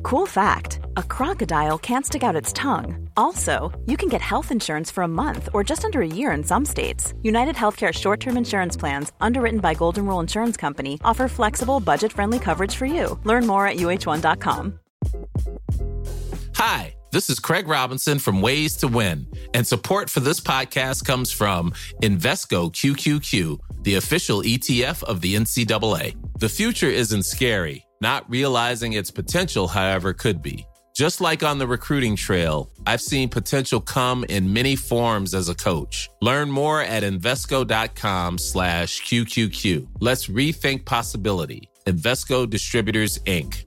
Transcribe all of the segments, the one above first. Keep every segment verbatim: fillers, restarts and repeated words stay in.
Cool fact, a crocodile can't stick out its tongue. Also, you can get health insurance for a month or just under a year in some states. United Healthcare short-term insurance plans, underwritten by Golden Rule Insurance Company, offer flexible, budget-friendly coverage for you. Learn more at U H one dot com. Hi, this is Craig Robinson from Ways to Win, and support for this podcast comes from Invesco Q Q Q, the official E T F of the N C double A. The future isn't scary. Not realizing its potential, however, could be. Just like on the recruiting trail, I've seen potential come in many forms as a coach. Learn more at Invesco.com slash QQQ. Let's rethink possibility. Invesco Distributors, Incorporated.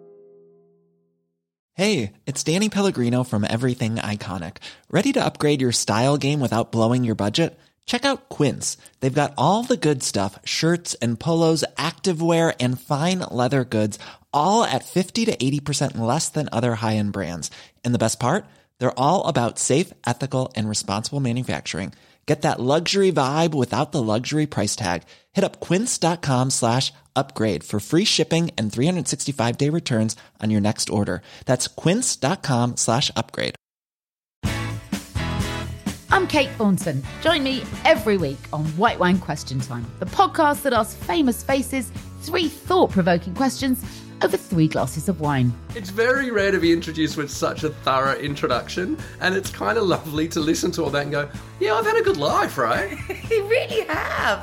Hey, it's Danny Pellegrino from Everything Iconic. Ready to upgrade your style game without blowing your budget? Check out Quince. They've got all the good stuff, shirts and polos, activewear, and fine leather goods, all at fifty to eighty percent less than other high-end brands. And the best part? They're all about safe, ethical, and responsible manufacturing. Get that luxury vibe without the luxury price tag. Hit up quince.com slash upgrade for free shipping and three sixty-five day returns on your next order. That's quince.com slash upgrade. I'm Kate Thornton. Join me every week on White Wine Question Time, the podcast that asks famous faces three thought-provoking questions over three glasses of wine. It's very rare to be introduced with such a thorough introduction, and it's kind of lovely to listen to all that and go, yeah, I've had a good life, right? You really have.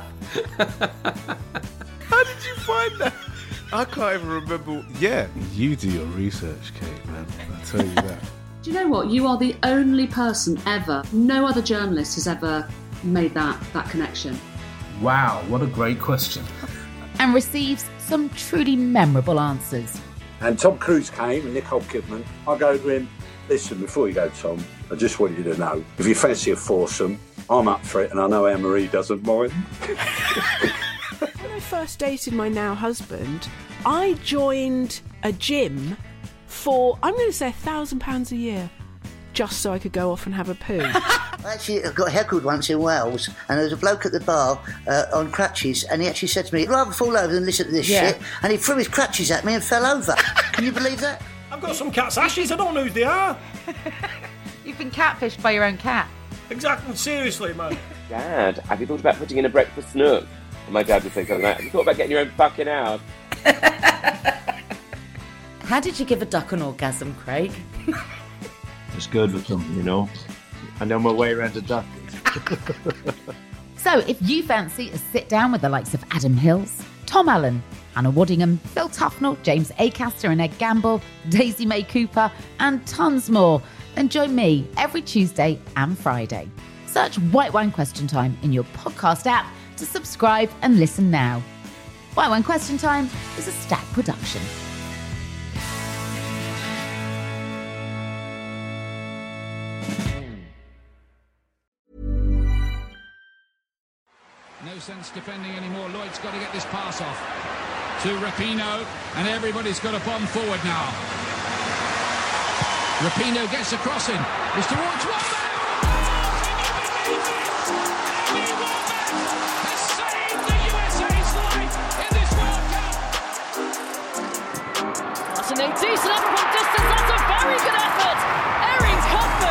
How did you find that? I can't even remember. Yeah, you do your research, Kate, man. I'll tell you that. Do you know what? You are the only person ever, no other journalist has ever made that, that connection. Wow, what a great question. And receives some truly memorable answers. And Tom Cruise came and Nicole Kidman. I go to him, listen, before you go, Tom, I just want you to know, if you fancy a foursome, I'm up for it and I know Anne-Marie doesn't mind. When I first dated my now husband, I joined a gym for, I'm going to say, a thousand pounds a year, just so I could go off and have a poo. Actually, I got heckled once in Wales, and there was a bloke at the bar uh, on crutches, and he actually said to me, I'd rather fall over than listen to this Yeah. shit, and he threw his crutches at me and fell over. Can you believe that? I've got some cat's ashes, I don't know who they are. You've been catfished by your own cat. Exactly, seriously, man. Dad, have you thought about putting in a breakfast nook? And my dad would say something like, have you thought about getting your own fucking house? How did you give a duck an orgasm, Craig? It's good with them, you know. I know my way around a duck. So if you fancy a sit down with the likes of Adam Hills, Tom Allen, Hannah Waddingham, Phil Tufnell, James Acaster and Ed Gamble, Daisy May Cooper, and tons more, then join me every Tuesday and Friday. Search White Wine Question Time in your podcast app to subscribe and listen now. White Wine Question Time is a Stack production. No sense defending anymore. Lloyd's got to get this pass off to Rapinoe, and everybody's got to bomb forward now. Rapinoe gets a crossing. It's towards one. Has saved the U S A's life in this World Cup. That's an decent up from distance. That's a very good effort. Erin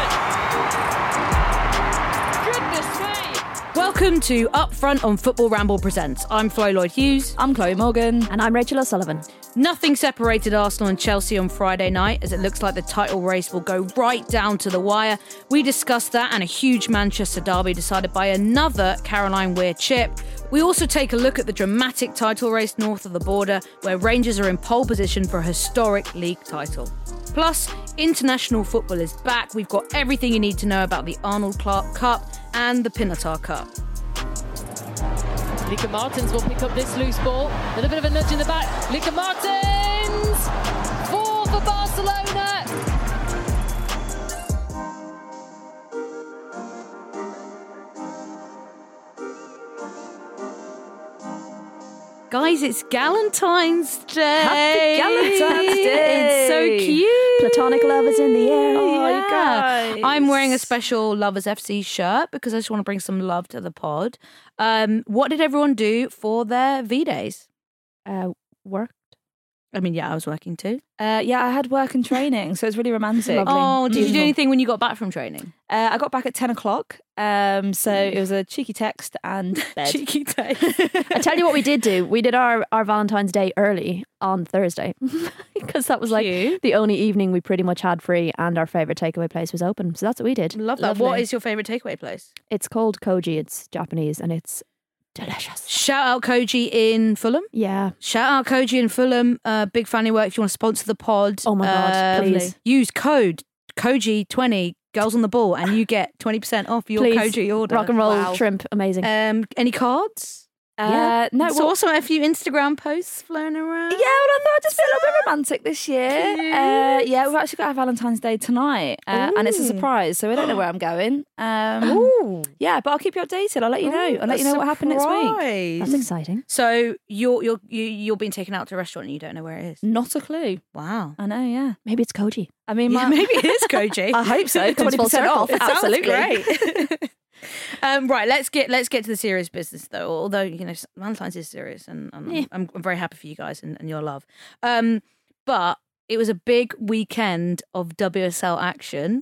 Cuthbert. Goodness me. Welcome to Up Front on Football Ramble Presents. I'm Flo Lloyd-Hughes. I'm Chloe Morgan. And I'm Rachel O'Sullivan. Nothing separated Arsenal and Chelsea on Friday night, as it looks like the title race will go right down to the wire. We discussed that and a huge Manchester derby decided by another Caroline Weir chip. We also take a look at the dramatic title race north of the border, where Rangers are in pole position for a historic league title. Plus, international football is back. We've got everything you need to know about the Arnold Clark Cup and the Pinatar Cup. Lieke Martens will pick up this loose ball. A little bit of a nudge in the back. Lieke Martens! Four for Barcelona! Guys, it's Galentine's Day. Happy Galentine's Day. It's so cute. Platonic love is in the air. Oh, yeah. you guys. I'm wearing a special Lovers F C shirt because I just want to bring some love to the pod. Um, what did everyone do for their V-Days? Uh, worked. I mean, yeah, I was working too. Uh, yeah, I had work and training, so it's really romantic. Oh, did you do Beautiful. anything when you got back from training? Uh, I got back at ten o'clock, um, so it was a cheeky text and bed. Cheeky text. I tell you what we did do. We did our, our Valentine's Day early on Thursday because that was like Cute. the only evening we pretty much had free and our favourite takeaway place was open. So that's what we did. Love that. Lovely. What is your favourite takeaway place? It's called Koji. It's Japanese and it's delicious. Shout out Koji in Fulham. Yeah. Shout out Koji in Fulham. Uh, big fan of your work. If you want to sponsor the pod, Oh my God, um, please. use code Koji twenty. Girls on the ball, and you get twenty percent off your Please. Koji order. Rock and roll Wow. shrimp. Amazing. Um, any cards? Uh, no, Saw well- some a few Instagram posts flown around. Yeah, well, I thought I'd just be a little bit romantic this year. Uh, yeah, we've actually got our Valentine's Day tonight, uh, and it's a Ooh. surprise, so we don't know where I'm going. Um, Ooh. Yeah, but I'll keep you updated. I'll let you know. I'll let you know what happened next week. That's exciting. So you're you're you, you're being taken out to a restaurant and you don't know where it is. Not a clue. Wow. I know, yeah. Maybe it's Koji. I mean, Yeah, my, maybe it is Koji. I hope so. Comes twenty full percent circle. off. It sounds Absolutely. great. um, right, let's get let's get to the serious business though. Although you know Valentine's is serious, and I'm Yeah. I'm, I'm very happy for you guys and, and your love. Um, but it was a big weekend of W S L action.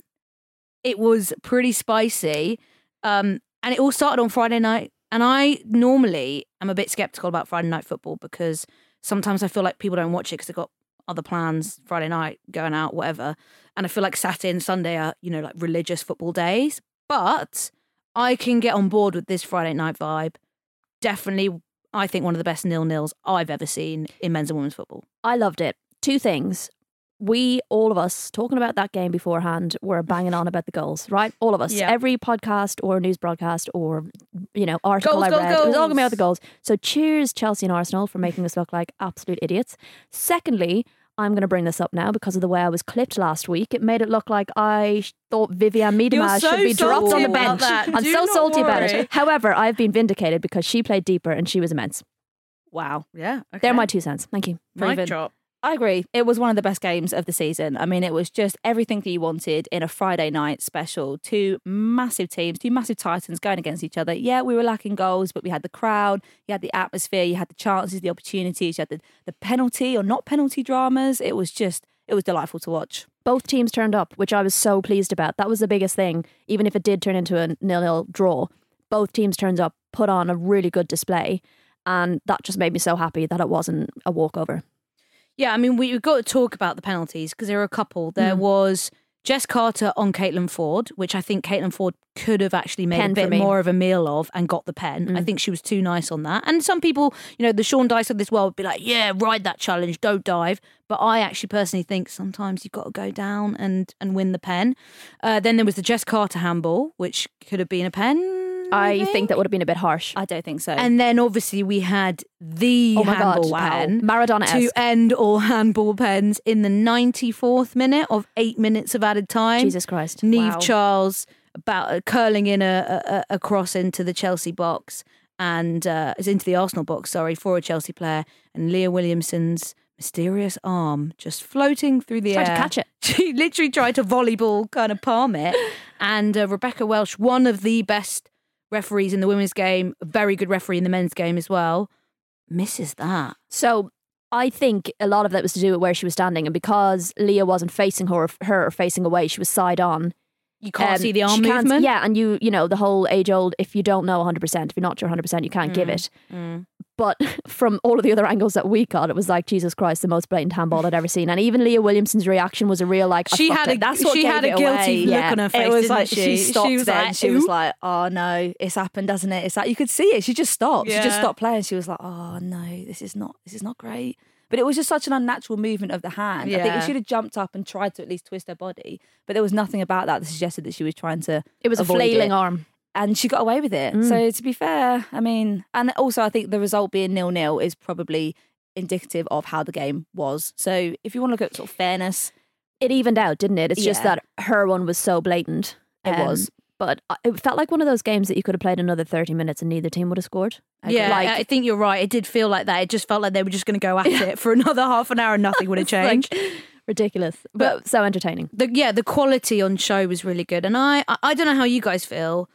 It was pretty spicy, um, and it all started on Friday night. And I normally am a bit skeptical about Friday night football because sometimes I feel like people don't watch it because they've got other plans Friday night, going out, whatever. And I feel like Saturday and Sunday are, you know, like religious football days. But I can get on board with this Friday night vibe. Definitely, I think one of the best nil-nils I've ever seen in men's and women's football. I loved it. Two things. We, all of us, talking about that game beforehand, were banging on about the goals, right? All of us. Yeah. Every podcast or news broadcast or, you know, article Goals, I goals, read, it was all goals. going to be about the goals. So cheers, Chelsea and Arsenal, for making us look like absolute idiots. Secondly, I'm going to bring this up now because of the way I was clipped last week. It made it look like I sh- thought Viviane Miedema so should be dropped on salty the about bench. that. I'm Do so not salty about worry. it. However, I've been vindicated because she played deeper and she was immense. Wow. Yeah. Okay. They're my two cents. Thank you. mic Proven. drop. I agree. It was one of the best games of the season. I mean, it was just everything that you wanted in a Friday night special. Two massive teams, two massive titans going against each other. Yeah, we were lacking goals, but we had the crowd, you had the atmosphere, you had the chances, the opportunities, you had the, the penalty or not penalty dramas. It was just, it was delightful to watch. Both teams turned up, which I was so pleased about. That was the biggest thing. Even if it did turn into a nil-nil draw, both teams turned up, put on a really good display. And that just made me so happy that it wasn't a walkover. Yeah, I mean, we- we've got to talk about the penalties because there were a couple. There Mm. was Jess Carter on Caitlin Ford, which I think Caitlin Ford could have actually made Pen a for bit me. more of a meal of and got the pen. I Mm. think she was too nice on that. And some people, you know, the Sean Dice of this world would be like, yeah, ride that challenge, don't dive. But I actually personally think sometimes you've got to go down and, and win the pen. Uh, then there was the Jess Carter handball, which could have been a pen. I think that would have been a bit harsh. I don't think so. And then obviously we had the Oh my God, handball wow. pen Maradona-esque. to end all handball pens in the ninety-fourth minute of eight minutes of added time. Jesus Christ. Neve Wow. Charles about uh, curling in a, a, a cross into the Chelsea box and uh, it's into the Arsenal box, sorry, for a Chelsea player, and Leah Williamson's mysterious arm just floating through the Tried to air. catch it. She literally tried to volleyball kind of palm it. And uh, Rebecca Welsh, one of the best referees in the women's game, a very good referee in the men's game as well, misses that. So I think a lot of that was to do with where she was standing. And because Leah wasn't facing her, her or facing away, she was side on. You can't Um, see the arm she can't- movement. Yeah, and you, you know, the whole age old, if you don't know one hundred percent, if you're not sure one hundred percent, you can't give Mm, it. mm. But from all of the other angles that we got, it was like, Jesus Christ, the most blatant handball I'd ever seen. And even Leah Williamson's reaction was a real, like, I She fucked had it. a- That's what she gave had a it guilty away. look Yeah. on her face, It was didn't like she? she She stopped was then. like, she was "Ooh." like, "Oh no, it's happened, doesn't it?" It's like you could see it. She just stopped. She just Yeah. stopped playing. She was like, "Oh no, this is not. This is not great." But it was just such an unnatural movement of the hand. I think Yeah. if she'd have jumped up and tried to at least twist her body, but there was nothing about that that suggested that she was trying to. It was a avoid flailing it. arm. And she got away with it. Mm. So to be fair, I mean, and also I think the result being nil-nil is probably indicative of how the game was. So if you want to look at sort of fairness, It evened out, didn't it? It's just Yeah. that her one was so blatant. It Um, was. But I- it felt like one of those games that you could have played another thirty minutes and neither team would have scored. Yeah, Like, I think you're right. It did feel like that. It just felt like they were just going to go at it for another half an hour and nothing would have It's like changed. ridiculous, but, so entertaining. The, yeah, the quality on show was really good. And I, I, I don't know how you guys feel.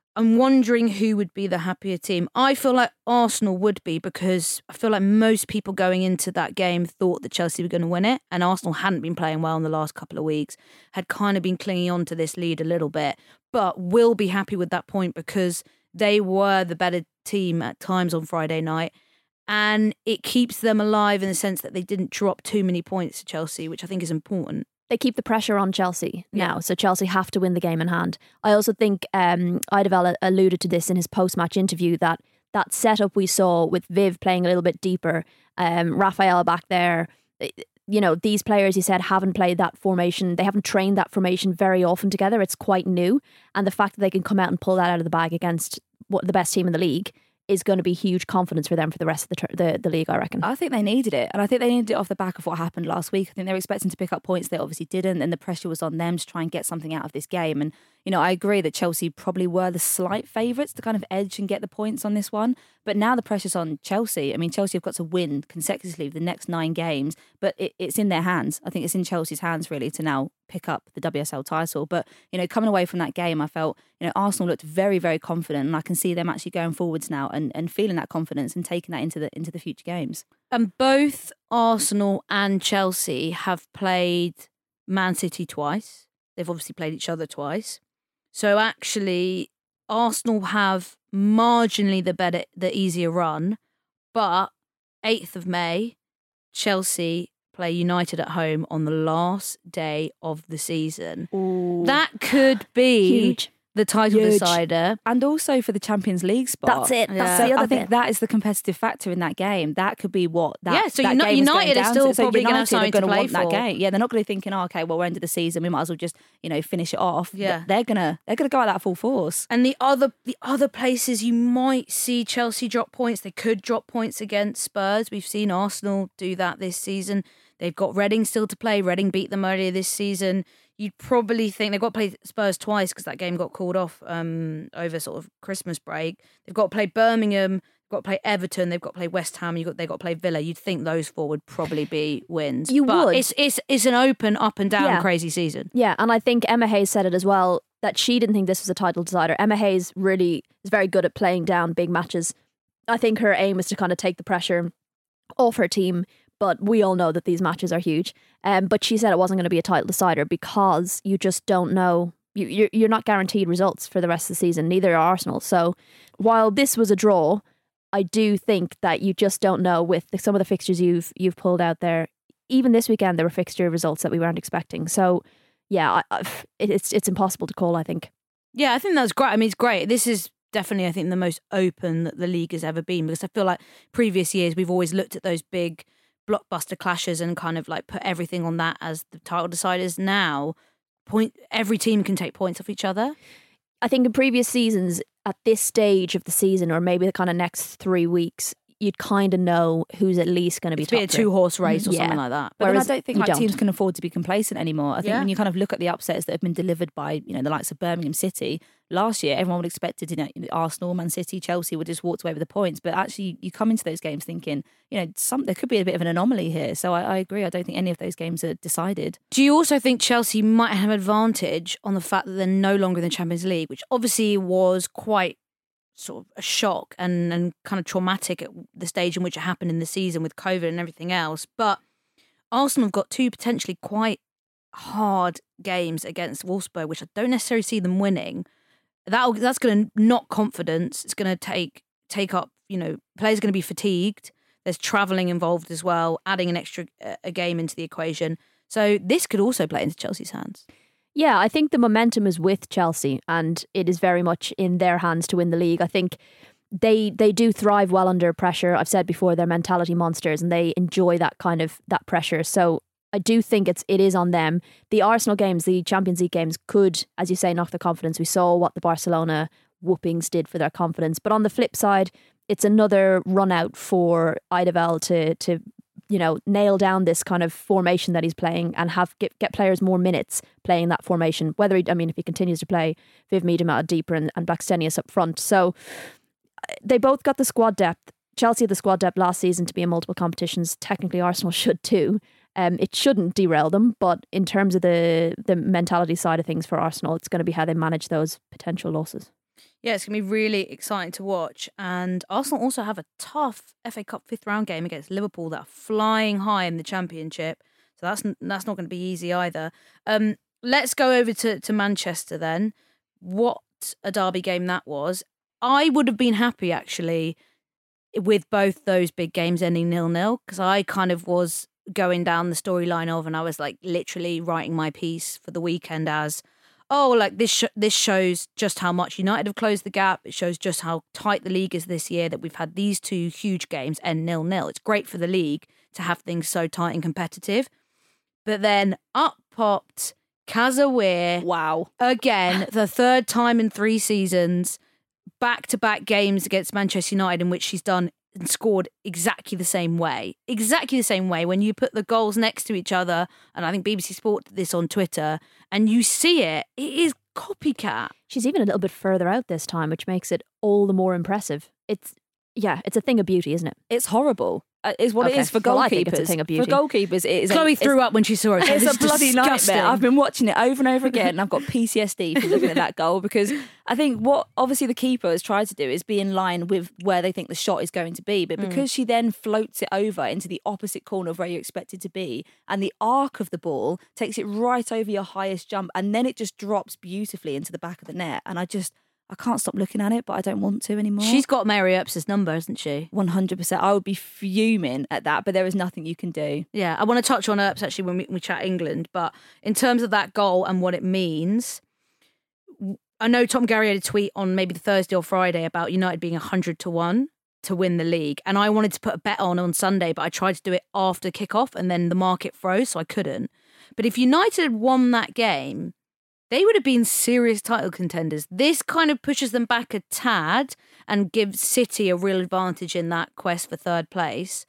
I'm wondering who would be the happier team. I feel like Arsenal would be, because I feel like most people going into that game thought that Chelsea were going to win it, and Arsenal hadn't been playing well in the last couple of weeks, had kind of been clinging on to this lead a little bit, but will be happy with that point because they were the better team at times on Friday night, and it keeps them alive in the sense that they didn't drop too many points to Chelsea, which I think is important. They keep the pressure on Chelsea now, so Chelsea have to win the game in hand. I also think um, Eidevall alluded to this in his post-match interview, that that setup we saw with Viv playing a little bit deeper, um, Raphael back there, you know, these players, he said, haven't played that formation. They haven't trained that formation very often together. It's quite new. And the fact that they can come out and pull that out of the bag against what the best team in the league is going to be huge confidence for them for the rest of the, ter- the the league, I reckon. I think they needed it. And I think they needed it off the back of what happened last week. I think they were expecting to pick up points. They obviously didn't. And the pressure was on them to try and get something out of this game. And, you know, I agree that Chelsea probably were the slight favourites to kind of edge and get the points on this one. But now the pressure's on Chelsea. I mean, Chelsea have got to win consecutively the next nine games. But it, it's in their hands. I think it's in Chelsea's hands, really, to now pick up the W S L title. But, you know, coming away from that game, I felt, you know, Arsenal looked very, very confident, and I can see them actually going forwards now and, and feeling that confidence and taking that into the into the future games. And both Arsenal and Chelsea have played Man City twice. They've obviously played each other twice. So actually, Arsenal have marginally the better, the easier run, but eighth of May, Chelsea play United at home on the last day of the season. Ooh. That could be Huge. the title Huge. decider. And also for the Champions League spot. That's it. That's Yeah. the So other I think bit. that is the competitive factor in that game. That could be what that Yeah, so that Uni- game is United going are down still to. So probably gonna have United are something to going to play want that for. game. Yeah, they're not going to be thinking, oh, okay, well, we're into the season, we might as well just, you know, finish it off. Yeah. They're gonna they're gonna go at that full force. And the other the other places you might see Chelsea drop points, they could drop points against Spurs. We've seen Arsenal do that this season. They've got Reading still to play. Reading beat them earlier this season. You'd probably think they've got to play Spurs twice because that game got called off um, over sort of Christmas break. They've got to play Birmingham. They've got to play Everton. They've got to play West Ham. You've got they've got to play Villa. You'd think those four would probably be wins. You but would. It's it's it's an open up and down Yeah. crazy season. Yeah, and I think Emma Hayes said it as well, that she didn't think this was a title decider. Emma Hayes really is very good at playing down big matches. I think her aim was to kind of take the pressure off her team, but we all know that these matches are huge. Um, but she said it wasn't going to be a title decider because you just don't know. You, you're, you're not guaranteed results for the rest of the season. Neither are Arsenal. So while this was a draw, I do think that you just don't know with the, some of the fixtures you've you've pulled out there. Even this weekend, there were fixture results that we weren't expecting. So yeah, I, I, it's it's impossible to call, I think. Yeah, I think that's great. I mean, it's great. This is definitely, I think, the most open that the league has ever been, because I feel like previous years we've always looked at those big blockbuster clashes and kind of like put everything on that as the title deciders. Now, point every team can take points off each other. I think in previous seasons, at this stage of the season, or maybe the kind of next three weeks, you'd kind of know who's at least going to be It'd be top a three. two-horse race or Yeah. something like that. But then I Whereas don't think you like don't. teams can afford to be complacent anymore. I think Yeah. when you kind of look at the upsets that have been delivered by, you know, the likes of Birmingham City last year, everyone would expected, you know, Arsenal, Man City, Chelsea would just walk away with the points. But actually, you come into those games thinking, you know, some there could be a bit of an anomaly here. So I, I agree. I don't think any of those games are decided. Do you also think Chelsea might have an advantage on the fact that they're no longer in the Champions League, which obviously was quite sort of a shock and, and kind of traumatic at the stage in which it happened in the season with COVID and everything else. But Arsenal have got two potentially quite hard games against Wolfsburg, which I don't necessarily see them winning. That that's going to knock confidence. It's going to take take up, you know, players are going to be fatigued. There's travelling involved as well, adding an extra uh, a game into the equation. So this could also play into Chelsea's hands. Yeah, I think the momentum is with Chelsea, and it is very much in their hands to win the league. I think they they do thrive well under pressure. I've said before, they're mentality monsters, and they enjoy that kind of that pressure. So I do think it's it is on them. The Arsenal games, the Champions League games, could, as you say, knock the confidence. We saw what the Barcelona whoopings did for their confidence. But on the flip side, it's another run out for Eidevall to to you know nail down this kind of formation that he's playing and have get, get players more minutes playing that formation. Whether he, I mean, if he continues to play Viv Miedema deeper and, and Blackstenius up front, so they both got the squad depth. Chelsea had the squad depth last season to be in multiple competitions. Technically, Arsenal should too. Um, it shouldn't derail them, but in terms of the the mentality side of things for Arsenal, it's going to be how they manage those potential losses. Yeah, it's going to be really exciting to watch. And Arsenal also have a tough F A Cup fifth round game against Liverpool that are flying high in the Championship. So that's that's not going to be easy either. Um, let's go over to, to Manchester then. What a derby game that was. I would have been happy, actually, with both those big games ending nil-nil, because I kind of was going down the storyline of, and I was like literally writing my piece for the weekend as, oh, like this sh- this shows just how much United have closed the gap. It shows just how tight the league is this year, that we've had these two huge games end nil-nil. It's great for the league to have things so tight and competitive. But then up popped Casemiro. Wow. Again, the third time in three seasons, back-to-back games against Manchester United in which she's done and scored exactly the same way. Exactly the same way. When you put the goals next to each other, and I think B B C Sport did this on Twitter, and you see it, it is copycat. She's even a little bit further out this time, which makes it all the more impressive. It's, yeah, it's a thing of beauty, isn't it? It's horrible. Uh, is what Okay. it is for Well, goalkeepers. I think it's a thing of beauty. For goalkeepers, it is. Chloe a, threw up when she saw it. It's It's a bloody disgusting. nightmare. I've been watching it over and over again, and I've got P T S D from looking at that goal, because I think what obviously the keeper has tried to do is be in line with where they think the shot is going to be, but because Mm. she then floats it over into the opposite corner of where you expect it to be, and the arc of the ball takes it right over your highest jump, and then it just drops beautifully into the back of the net, and I just. I can't stop looking at it, but I don't want to anymore. She's got Mary Earps' number, hasn't she? one hundred percent. I would be fuming at that, but there is nothing you can do. Yeah, I want to touch on Earps actually when we, we chat England, but in terms of that goal and what it means, I know Tom Gary had a tweet on maybe the Thursday or Friday about United being one hundred to one to win the league, and I wanted to put a bet on on Sunday, but I tried to do it after kickoff, and then the market froze, so I couldn't. But if United had won that game, they would have been serious title contenders. This kind of pushes them back a tad and gives City a real advantage in that quest for third place.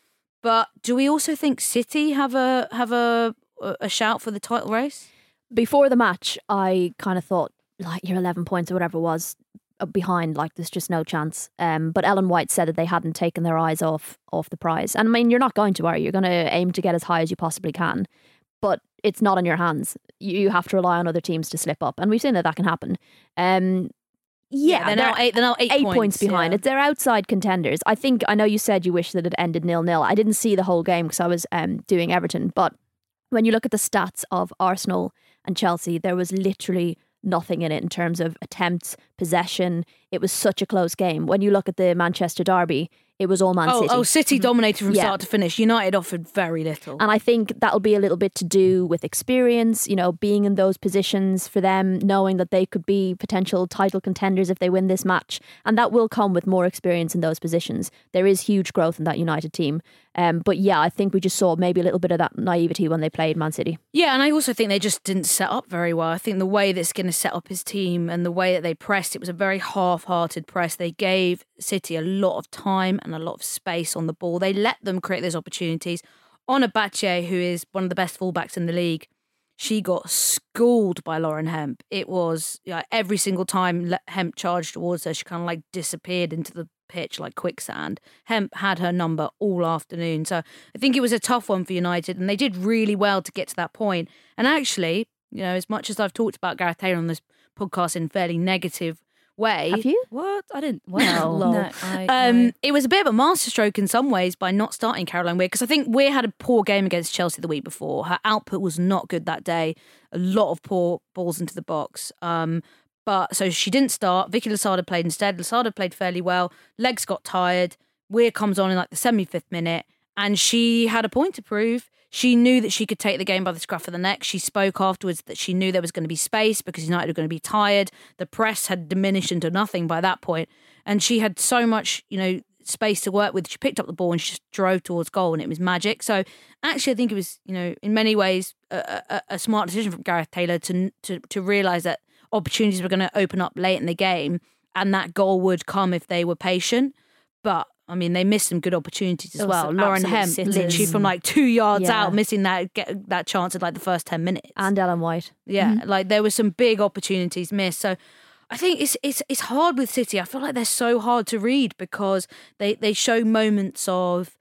But do we also think City have a have a a shout for the title race? Before the match, I kind of thought, like, you're eleven points or whatever it was behind, like there's just no chance. Um, but Ellen White said that they hadn't taken their eyes off off the prize. And I mean, you're not going to, are you? You're going to aim to get as high as you possibly can. But it's not in your hands. You have to rely on other teams to slip up. And we've seen that that can happen. Um, yeah, Yeah, they're now eight- they're now eight points, points, behind. yeah. It's They're outside contenders. I think, I know you said you wish that it ended nil-nil. I didn't see the whole game because I was um, doing Everton. But when you look at the stats of Arsenal and Chelsea, there was literally nothing in it in terms of attempts, possession. It was such a close game. When you look at the Manchester derby, it was all Man oh, City. oh, City dominated from Yeah. start to finish. United offered very little. And I think that'll be a little bit to do with experience, you know, being in those positions for them, knowing that they could be potential title contenders if they win this match. And that will come with more experience in those positions. There is huge growth in that United team. Um, but yeah, I think we just saw maybe a little bit of that naivety when they played Man City. Yeah, and I also think they just didn't set up very well. I think the way that Skinner set up his team and the way that they pressed, it was a very half-hearted press. They gave City a lot of time and a lot of space on the ball. They let them create those opportunities. Onabache, who is one of the best fullbacks in the league, she got schooled by Lauren Hemp. It was like every single time Le- Hemp charged towards her, she kind of like disappeared into the pitch like quicksand. Hemp had her number all afternoon. So I think it was a tough one for United, and they did really well to get to that point. And actually, you know, as much as I've talked about Gareth Taylor on this podcast in a fairly negative way. Have you? What? I didn't. Well, Lol. no, I, um, I- It was a bit of a masterstroke in some ways by not starting Caroline Weir, because I think Weir had a poor game against Chelsea the week before. Her output was not good that day. A lot of poor balls into the box. Um, but so she didn't start. Vicky Losada played instead. Losada played fairly well. Legs got tired. Weir comes on in like the seventy-fifth minute, and she had a point to prove. She knew that she could take the game by the scruff of the neck. She spoke afterwards that she knew there was going to be space because United were going to be tired. The press had diminished into nothing by that point. And she had so much, you know, space to work with. She picked up the ball and she just drove towards goal, and it was magic. So actually, I think it was, you know, in many ways, a, a, a smart decision from Gareth Taylor to, to, to realise that opportunities were going to open up late in the game and that goal would come if they were patient. But I mean, they missed some good opportunities as There was well. some Lauren absolute Hemp, sitters. literally from like two yards Yeah. out, missing that get, that chance at like the first ten minutes. And Ellen White. Yeah, Mhm. like there were some big opportunities missed. So I think it's it's it's hard with City. I feel like they're so hard to read because they, they show moments of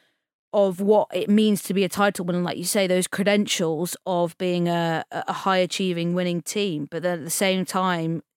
of what it means to be a title winner, like you say, those credentials of being a, a high achieving winning team. But then at the same time,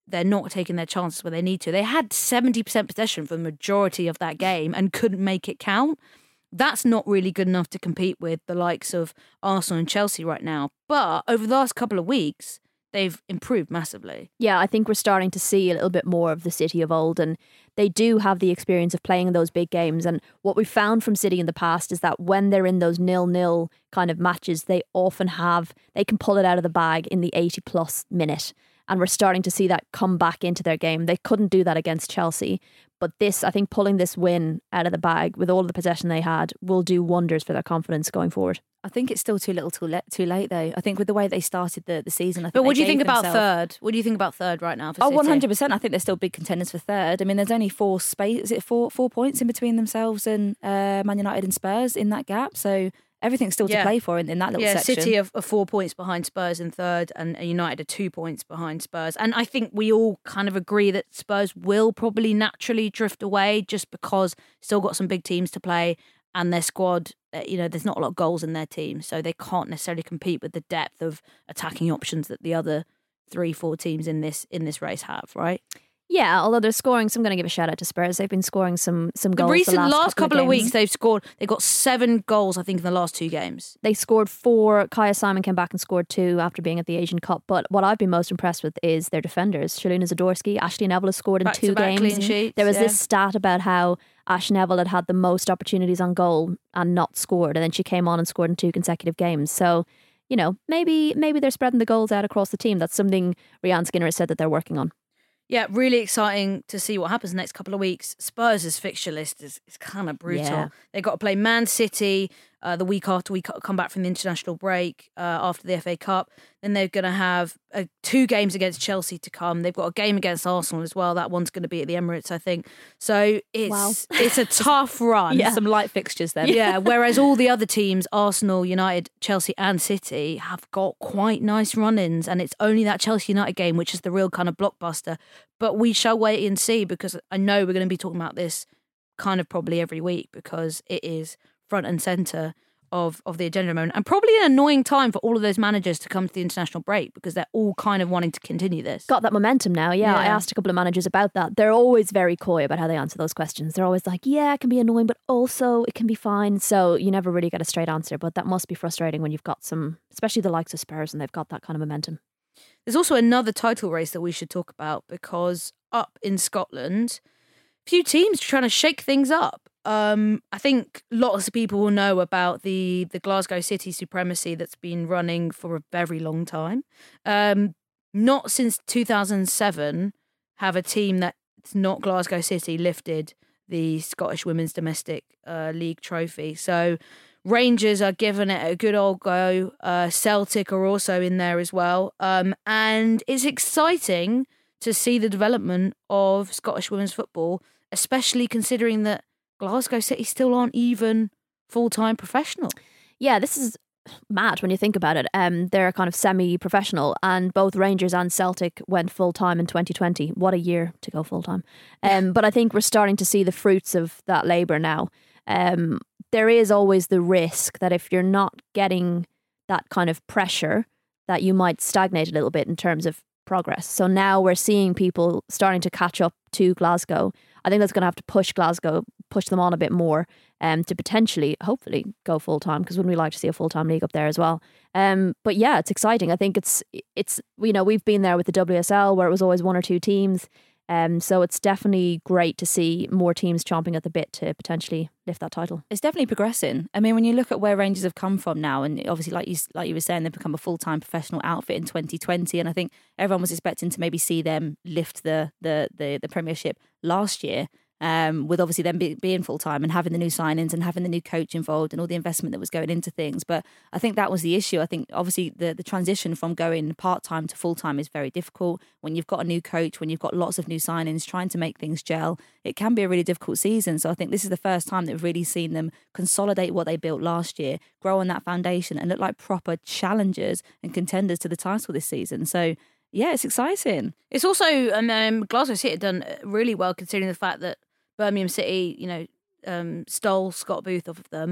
they're not taking their chances where they need to. They had seventy percent possession for the majority of that game and couldn't make it count. That's not really good enough to compete with the likes of Arsenal and Chelsea right now. But over the last couple of weeks, they've improved massively. Yeah, I think we're starting to see a little bit more of the City of old, and they do have the experience of playing in those big games. And what we found from City in the past is that when they're in those nil-nil kind of matches, they often have, they can pull it out of the bag in the eighty plus minute. And we're starting to see that come back into their game. They couldn't do that against Chelsea. But this, I think pulling this win out of the bag with all of the possession they had will do wonders for their confidence going forward. I think it's still too little too late, too late though. I think with the way they started the, the season. I think but what they do you think gave about themselves- third? What do you think about third right now for Oh, City? one hundred percent. I think they're still big contenders for third. I mean, there's only four space. Is it four four points in between themselves and uh, Man United and Spurs in that gap? So everything's still Yeah. to play for in, in that little yeah, section. City are, are four points behind Spurs in third, and United are two points behind Spurs. And I think we all kind of agree that Spurs will probably naturally drift away just because still got some big teams to play, and their squad, uh, you know, there's not a lot of goals in their team, so they can't necessarily compete with the depth of attacking options that the other three, four teams in this in this race have, right? Yeah, although they're scoring, so I'm going to give a shout out to Spurs. They've been scoring some some The goals. recent the last, last couple, of, games. weeks, they've scored. They've got seven goals, I think, in the last two games. They scored four. Kaya Simon came back and scored two after being at the Asian Cup. But what I've been most impressed with is their defenders. Shaluna Zadorsky, Ashley Neville has scored in Back two to back games. clean sheets, there was yeah. this stat about how Ash Neville had had the most opportunities on goal and not scored, and then she came on and scored in two consecutive games. So, you know, maybe maybe they're spreading the goals out across the team. That's something Rianne Skinner has said that they're working on. Yeah, really exciting to see what happens the next couple of weeks. Spurs' fixture list is, is kind of brutal. Yeah. They've got to play Man City uh, the week after we co- come back from the international break uh, after the F A Cup. Then they're going to have uh, two games against Chelsea to come. They've got a game against Arsenal as well. That one's going to be at the Emirates, I think. So it's Wow. it's a tough run. Yeah. Some light fixtures then. Yeah, whereas all the other teams, Arsenal, United, Chelsea and City, have got quite nice run-ins, and it's only that Chelsea United game which is the real kind of blockbuster. But we shall wait and see, because I know we're going to be talking about this kind of probably every week, because it is front and centre of, of the agenda moment, and probably an annoying time for all of those managers to come to the international break, because they're all kind of wanting to continue this. Got that momentum now, yeah. I Yeah. asked a couple of managers about that. They're always very coy about how they answer those questions. They're always like, yeah, it can be annoying, but also it can be fine. So you never really get a straight answer, but that must be frustrating when you've got some, especially the likes of Spurs, and they've got that kind of momentum. There's also another title race that we should talk about, because up in Scotland, a few teams trying to shake things up. Um, I think lots of people will know about the, the Glasgow City supremacy that's been running for a very long time. Um, not since two thousand seven have a team that's not Glasgow City lifted the Scottish Women's Domestic uh, League trophy. So Rangers are giving it a good old go. Uh, Celtic are also in there as well. Um, and it's exciting to see the development of Scottish women's football, especially considering that Glasgow City still aren't even full-time professional. Yeah, this is mad when you think about it. Um, they're kind of semi-professional, and both Rangers and Celtic went full-time in twenty twenty. What a year to go full-time. Um, but I think we're starting to see the fruits of that labour now. Um, there is always the risk that if you're not getting that kind of pressure, that you might stagnate a little bit in terms of progress. So now we're seeing people starting to catch up to Glasgow. I think that's going to have to push Glasgow, push them on a bit more, um, to potentially, hopefully, go full time. Because wouldn't we like to see a full time league up there as well? Um, but yeah, it's exciting. I think it's it's you know we've been there with the W S L where it was always one or two teams. Um, so it's definitely great to see more teams chomping at the bit to potentially lift that title. It's definitely progressing. I mean, when you look at where Rangers have come from now, and obviously, like you like you were saying, they've become a full time professional outfit in twenty twenty, and I think everyone was expecting to maybe see them lift the the the, the Premiership last year. Um, with obviously them be, being full time and having the new signings and having the new coach involved and all the investment that was going into things. But I think that was the issue. I think obviously the, the transition from going part time to full time is very difficult. When you've got a new coach, when you've got lots of new signings, trying to make things gel, it can be a really difficult season. So I think this is the first time that we've really seen them consolidate what they built last year, grow on that foundation, and look like proper challengers and contenders to the title this season. So yeah, it's exciting. It's also um, um, Glasgow City have done really well, considering the fact that Birmingham City, you know, um, stole Scott Booth off of them,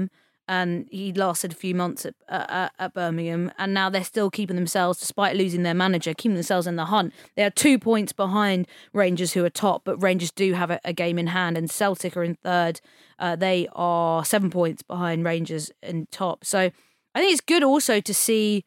and he lasted a few months at, uh, at Birmingham, and now they're still keeping themselves, despite losing their manager, keeping themselves in the hunt. They are two points behind Rangers, who are top, but Rangers do have a, a game in hand, and Celtic are in third. Uh, they are seven points behind Rangers in top. So I think it's good also to see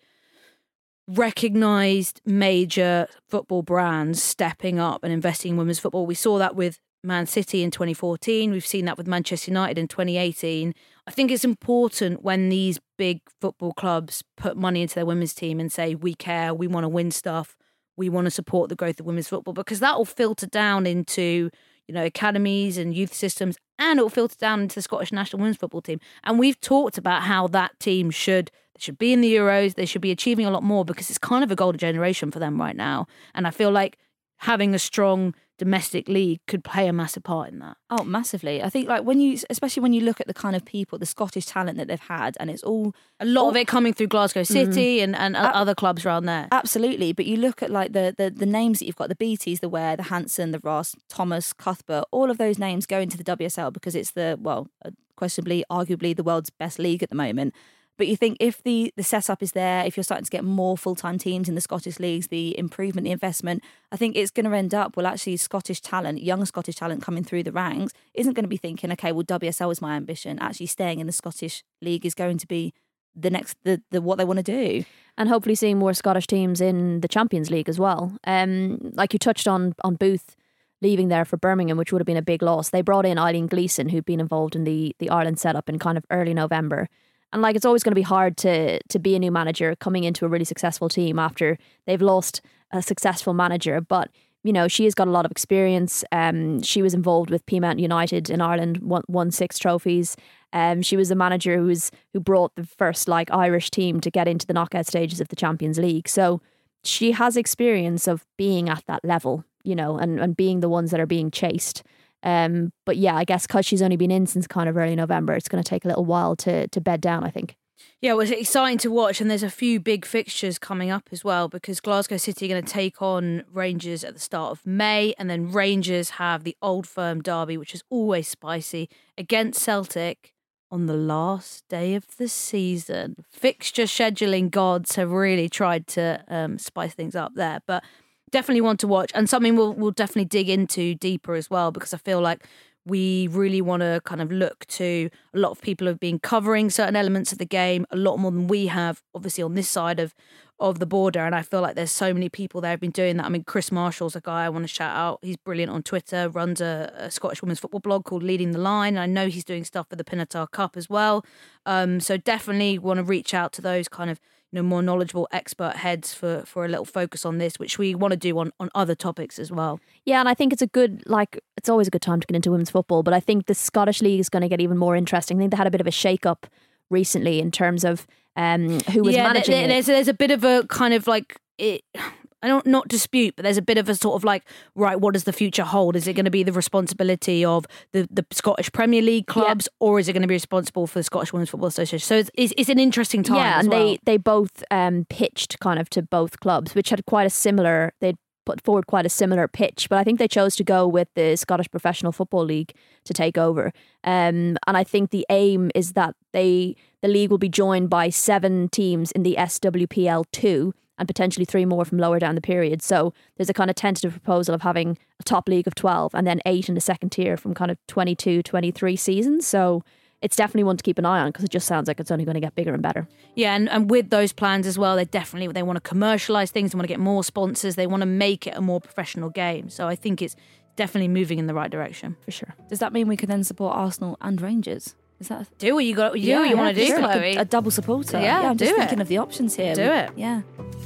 recognised major football brands stepping up and investing in women's football. We saw that with Man City in twenty fourteen. We've seen that with Manchester United in twenty eighteen. I think it's important when these big football clubs put money into their women's team and say, we care, we want to win stuff, we want to support the growth of women's football, because that will filter down into, you know, academies and youth systems, and it will filter down into the Scottish national women's football team. And we've talked about how that team should they should be in the Euros, they should be achieving a lot more, because it's kind of a golden generation for them right now. And I feel like having a strong domestic league could play a massive part in that. Oh, massively. I think like when you, especially when you look at the kind of people, the Scottish talent that they've had, and it's all a lot all, of it coming through Glasgow City mm-hmm. and, and uh, other clubs around there. Absolutely. But you look at like the, the the names that you've got, the Beatties, the Ware, the Hanson, the Ross, Thomas, Cuthbert, all of those names go into the W S L because it's the, well, questionably, arguably the world's best league at the moment. But you think if the, the setup is there, if you're starting to get more full-time teams in the Scottish leagues, the improvement, the investment, I think it's going to end up, well, actually Scottish talent, young Scottish talent coming through the ranks isn't going to be thinking, okay, well, W S L is my ambition. Actually staying in the Scottish league is going to be the next, the, the what they want to do. And hopefully seeing more Scottish teams in the Champions League as well. Um, like you touched on, on Booth leaving there for Birmingham, which would have been a big loss. They brought in Eileen Gleeson, who'd been involved in the, the Ireland setup in kind of early November. And like, it's always going to be hard to to be a new manager coming into a really successful team after they've lost a successful manager. But, you know, she has got a lot of experience. Um, she was involved with Peamount United in Ireland, won, won six trophies. Um, she was the manager who was who brought the first like Irish team to get into the knockout stages of the Champions League. So she has experience of being at that level, you know, and, and being the ones that are being chased. Um, but yeah, I guess because she's only been in since kind of early November, it's going to take a little while to to bed down, I think. Yeah, well, it's exciting to watch, and there's a few big fixtures coming up as well, because Glasgow City are going to take on Rangers at the start of May, and then Rangers have the Old Firm derby, which is always spicy, against Celtic on the last day of the season. Fixture scheduling gods have really tried to um, spice things up there, but definitely want to watch, and something we'll, we'll definitely dig into deeper as well, because I feel like we really want to kind of look to a lot of people who have been covering certain elements of the game a lot more than we have, obviously, on this side of, of the border. And I feel like there's so many people there who've been doing that. I mean, Chris Marshall's a guy I want to shout out. He's brilliant on Twitter, runs a, a Scottish women's football blog called Leading the Line. And I know he's doing stuff for the Pinatar Cup as well. Um, so definitely want to reach out to those kind of, you know, more knowledgeable expert heads for, for a little focus on this, which we want to do on, on other topics as well. Yeah, and I think it's a good, like, it's always a good time to get into women's football, but I think the Scottish League is going to get even more interesting. I think they had a bit of a shake-up recently in terms of um, who was yeah, managing there, it. There's, there's a bit of a kind of like, it, I don't, not dispute, but there's a bit of a sort of like, right, what does the future hold? Is it going to be the responsibility of the, the Scottish Premier League clubs, yeah. or is it going to be responsible for the Scottish Women's Football Association? So it's, it's, it's an interesting time. Yeah, as and well. they, they both um, pitched kind of to both clubs, which had quite a similar, they'd put forward quite a similar pitch, but I think they chose to go with the Scottish Professional Football League to take over. Um, and I think the aim is that they the league will be joined by seven teams in the S W P L two, and potentially three more from lower down the period. So there's a kind of tentative proposal of having a top league of twelve and then eight in the second tier from kind of twenty-two, twenty-three seasons. So it's definitely one to keep an eye on, because it just sounds like it's only going to get bigger and better. Yeah, and, and with those plans as well, they definitely, they want to commercialise things, they want to get more sponsors, they want to make it a more professional game. So I think it's definitely moving in the right direction. For sure. Does that mean we can then support Arsenal and Rangers? Is that a... Do what you got? Do yeah, what you yeah, want to do, sure. Chloe. Like a, a double supporter. Yeah, yeah I'm do just it. thinking of the options here. Do we, it. Yeah.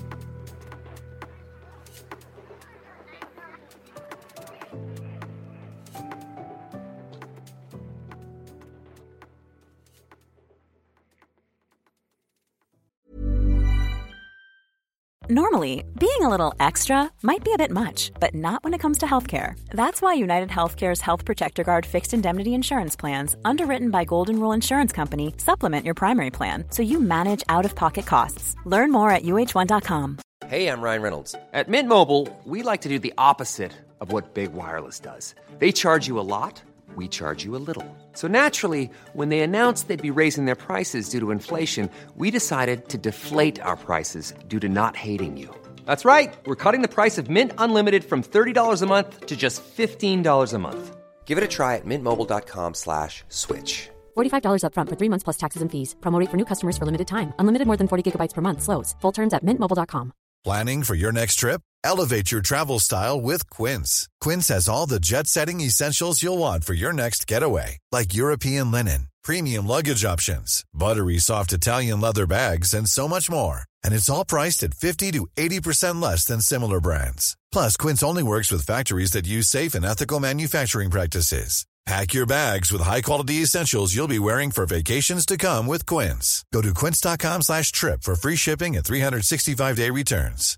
Normally, being a little extra might be a bit much, but not when it comes to healthcare. That's why United Healthcare's Health Protector Guard fixed indemnity insurance plans, underwritten by Golden Rule Insurance Company, supplement your primary plan so you manage out-of-pocket costs. Learn more at U H one dot com. Hey, I'm Ryan Reynolds. At Mint Mobile, we like to do the opposite of what Big Wireless does. They charge you a lot. we charge you a little. So naturally, when they announced they'd be raising their prices due to inflation, we decided to deflate our prices due to not hating you. That's right. We're cutting the price of Mint Unlimited from thirty dollars a month to just fifteen dollars a month. Give it a try at mintmobile.com slash switch. forty-five dollars up front for three months plus taxes and fees. Promo rate for new customers for limited time. Unlimited more than forty gigabytes per month. Slows full terms at mint mobile dot com. Planning for your next trip? Elevate your travel style with Quince. Quince has all the jet-setting essentials you'll want for your next getaway, like European linen, premium luggage options, buttery soft Italian leather bags, and so much more. And it's all priced at fifty to eighty percent less than similar brands. Plus, Quince only works with factories that use safe and ethical manufacturing practices. Pack your bags with high-quality essentials you'll be wearing for vacations to come with Quince. Go to quince.com slash trip for free shipping and three sixty-five day returns.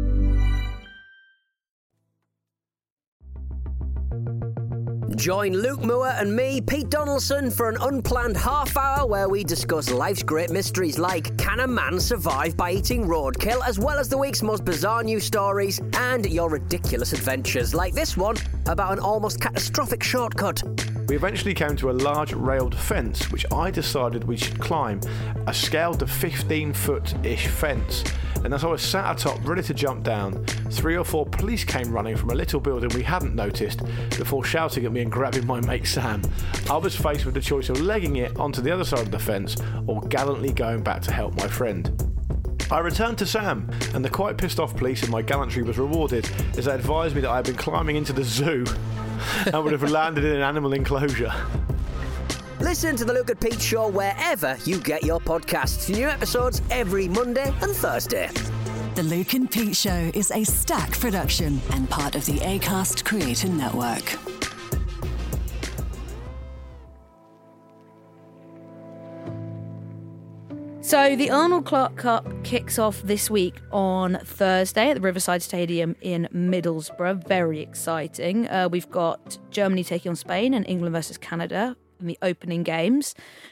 Join Luke Moore and me, Pete Donaldson, for an unplanned half hour where we discuss life's great mysteries like, can a man survive by eating roadkill, as well as the week's most bizarre news stories and your ridiculous adventures, like this one about an almost catastrophic shortcut. We eventually came to a large railed fence, which I decided we should climb, a scaled to fifteen foot-ish fence. And as I was sat atop, ready to jump down, three or four police came running from a little building we hadn't noticed before shouting at me and grabbing my mate Sam. I was faced with the choice of legging it onto the other side of the fence or gallantly going back to help my friend. I returned to Sam, and the quite pissed off police in my gallantry was rewarded as they advised me that I had been climbing into the zoo and would have landed in an animal enclosure. Listen to the Luke and Pete Show wherever you get your podcasts. New episodes every Monday and Thursday. The Luke and Pete Show is a Stack production and part of the Acast Creator Network. So the Arnold Clark Cup kicks off this week on Thursday at the Riverside Stadium in Middlesbrough. Very exciting. Uh, we've got Germany taking on Spain and England versus Canada in the opening games.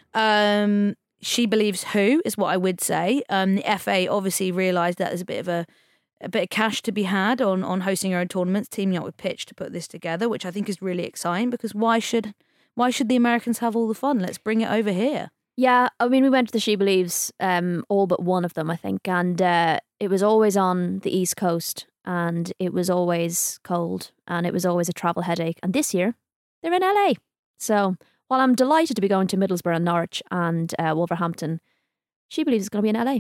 Um, she believes who is what I would say. Um, the F A obviously realised that there's a bit of a, a bit of cash to be had on, on hosting your own tournaments, teaming up with Pitch to put this together, which I think is really exciting because why should why should the Americans have all the fun? Let's bring it over here. Yeah, I mean, we went to the She Believes, um, all but one of them, I think, and uh, it was always on the East Coast, and it was always cold, and it was always a travel headache. And this year, they're in L A. So while I'm delighted to be going to Middlesbrough and Norwich and uh, Wolverhampton, She Believes is going to be in L A.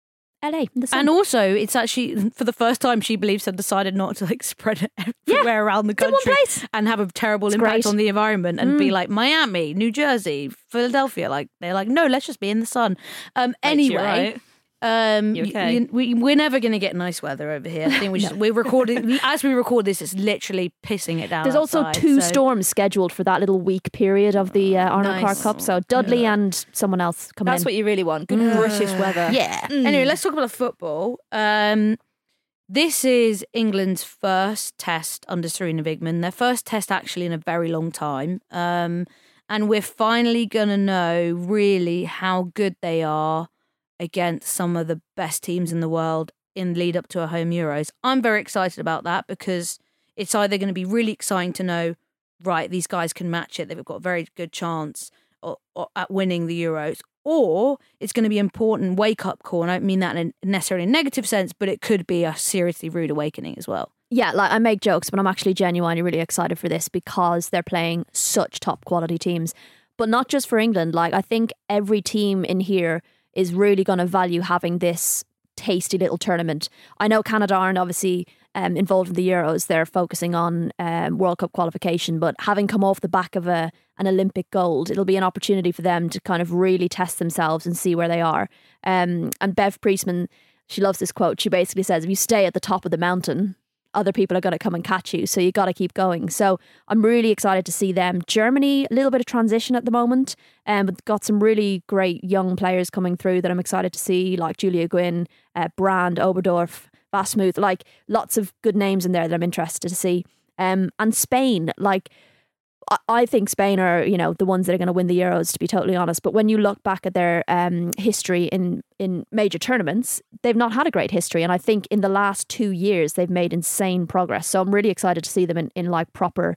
L A. In the sun. And also, it's actually, for the first time, She Believes have decided not to like spread it everywhere yeah, around the country and have a terrible it's impact great. on the environment and mm. be like Miami, New Jersey, Philadelphia. Like they're like, no, let's just be in the sun. Um, anyway, right. um, you okay? we, we, we're never going to get nice weather over here. I think we just, we're recording, as we record this, it's literally pissing it down. There's outside, also two so. storms scheduled for that little week period of the uh, Arnold Nice. Clark Cup. So Dudley Yeah. and someone else come in. That's what you really want. Good Mm. British weather. Yeah. Mm. Anyway, let's talk about football. Um, this is England's first test under Serena Wigman. Their first test actually in a very long time. Um, and we're finally going to know really how good they are against some of the best teams in the world in lead up to a home Euros. I'm very excited about that because it's either going to be really exciting to know, right, these guys can match it. They've got a very good chance or, or at winning the Euros. Or it's going to be an important wake-up call. And I don't mean that in a necessarily negative sense, but it could be a seriously rude awakening as well. Yeah, like I make jokes, but I'm actually genuinely really excited for this because they're playing such top quality teams. But not just for England. Like I think every team in here is really going to value having this tasty little tournament. I know Canada aren't obviously um, involved in the Euros. They're focusing on um, World Cup qualification, but having come off the back of a an Olympic gold, it'll be an opportunity for them to kind of really test themselves and see where they are. Um, and Bev Priestman, she loves this quote. She basically says, if you stay at the top of the mountain, other people are going to come and catch you. So you got to keep going. So I'm really excited to see them. Germany, a little bit of transition at the moment, um, but got some really great young players coming through that I'm excited to see, like Julia Gwynn, uh, Brand, Oberdorf, Vasmuth, like lots of good names in there that I'm interested to see. Um, and Spain, like I, I think Spain are, you know, the ones that are going to win the Euros, to be totally honest. But when you look back at their um, history in, in major tournaments, they've not had a great history. And I think in the last two years, they've made insane progress. So I'm really excited to see them in, in like proper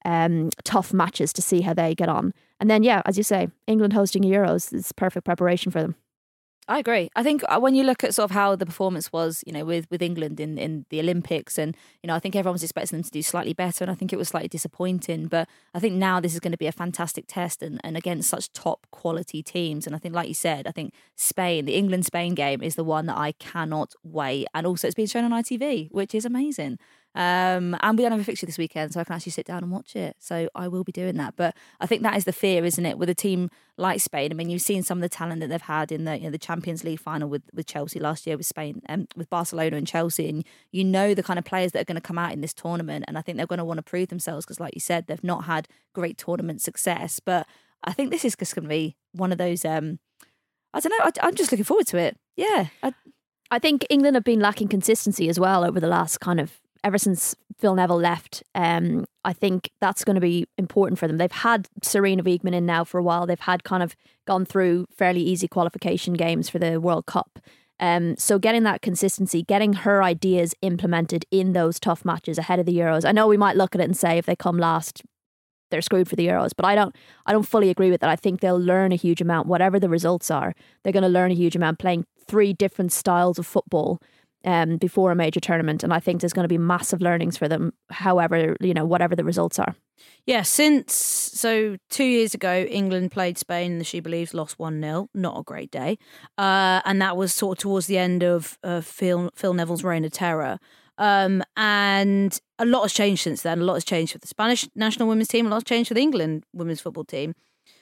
um, tough matches to see how they get on. And then, yeah, as you say, England hosting Euros is perfect preparation for them. I agree. I think when you look at sort of how the performance was, you know, with, with England in, in the Olympics, and, you know, I think everyone was expecting them to do slightly better, and I think it was slightly disappointing. But I think now this is going to be a fantastic test, and, and against such top quality teams. And I think, like you said, I think Spain, the England-Spain game is the one that I cannot wait. And also it's being shown on I T V, which is amazing. Um, and we don't have a fixture this weekend, so I can actually sit down and watch it. So I will be doing that. But I think that is the fear, isn't it, with a team like Spain? I mean, you've seen some of the talent that they've had in the you know the Champions League final with, with Chelsea last year, with Spain, um, with Barcelona and Chelsea, and you know the kind of players that are going to come out in this tournament. And I think they're going to want to prove themselves because, like you said, they've not had great tournament success. But I think this is just going to be one of those. Um, I don't know. I, I'm just looking forward to it. Yeah, I, I think England have been lacking consistency as well over the last kind of. Ever since Phil Neville left, um, I think that's going to be important for them. They've had Sarina Wiegman in now for a while. They've had kind of gone through fairly easy qualification games for the World Cup. Um, so getting that consistency, getting her ideas implemented in those tough matches ahead of the Euros. I know we might look at it and say if they come last, they're screwed for the Euros, but I don't. I don't fully agree with that. I think they'll learn a huge amount, whatever the results are. They're going to learn a huge amount playing three different styles of football. Um, before a major tournament, and I think there's going to be massive learnings for them. However, you know, whatever the results are. Yeah, since so two years ago, England played Spain. The She Believes lost one nil. Not a great day, uh, and that was sort of towards the end of uh, Phil Phil Neville's reign of terror. Um, and a lot has changed since then. A lot has changed for the Spanish national women's team. A lot has changed for the England women's football team.